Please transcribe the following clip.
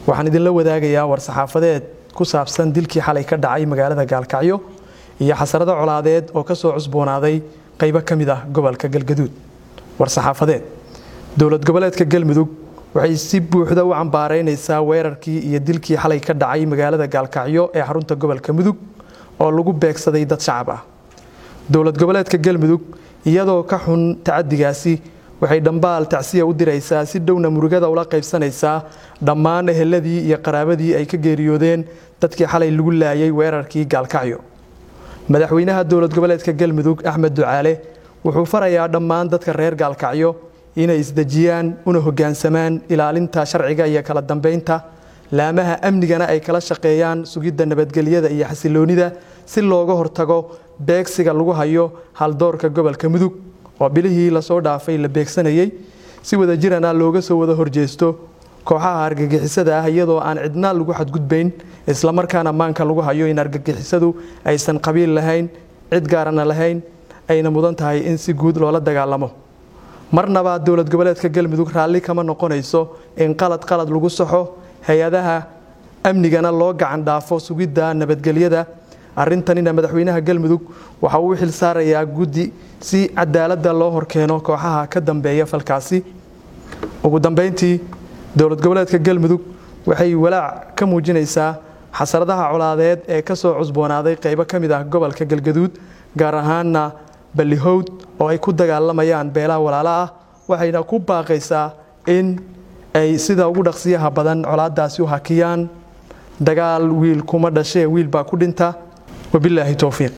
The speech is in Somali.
waxaan idin la wadaagayaa war saxaafadeed ku saabsan dilkii xalay ka dhacay magaalada Gaalkacyo iyo xasarada colaadeed oo ka soo cusboonaaday qaybo kamid ah gobolka Galgaduud. war saxaafadeed dowlad goboleedka Galmudug waxay si buuxda u cambaareynaysaa weerarkii iyo dilkii xalay ka dhacay magaalada Gaalkacyo ee xarunta gobolka Mudug oo lagu beegsaday dad shacab ah. dowlad goboleedka Galmudug iyadoo ka xun tacadigaasi waxay dhambaal tacsiya u diraysaa si dhowna murugada ula qaybsanaysaa dhammaan eheladii iyo qaraabadii ay ka geeriyoodeen dadkii xalay lagu laayay weerarkii Gaalkacyo. madaxweynaha dowlad goboleedka Galmudug Axmed Ducaale wuxuu farayaa dhammaan dadka reer Gaalkacyo inay isdajiyaan una hoggaansamaan ilaalinta sharciga iyo kala dambeynta laamaha amnigana ay kala shaqeeyaan sugidda nabadgelyada iyo xasiloonida si looga hortago beegsiga lagu hayo haldoorka gobolka Mudug oo bilihii la soo dhaafay la beegsanayay si wada jirana looga soo wada horjeesto kooxaha argagixisada ah iyadoo aan cidna lagu xadgudbayn isla markaana maanka lagu hayo in argagixisadu aysan qabiil lahayn cid gaarana lahayn ayna mudan tahay in si guud loola dagaalamo. marnaba dowlad goboleedka Galmudug raalli kama noqonayso in qalad lagu saxo hay'adaha amnigana loo gacan dhaafo sugidda nabadgelyada. arrintanina madaxweynaha Galmudug waxa uu xil saarayaa guddi si cadaalad loo horkeeno kooxaha ka dambeeya falkaasi. ugu dambeyntii dowlad goboleedka Galmudug waxay walaac ka muujinaysaa xasaradaha colaadeed ee ka soo cusboonaaday qaybo kamid ah gobolka Galgaduud gaar ahaanna Balihowd oo ay ku dagaalamayaan beelaha walaalaha ah waxayna ku baaqaysaa in ay sida ugu dhaqsiyaha badan colaadaasi u hakiyaan. dagaal wiil kuma dhashay wiil baa ku dhinta. wabillahi tawfiiq.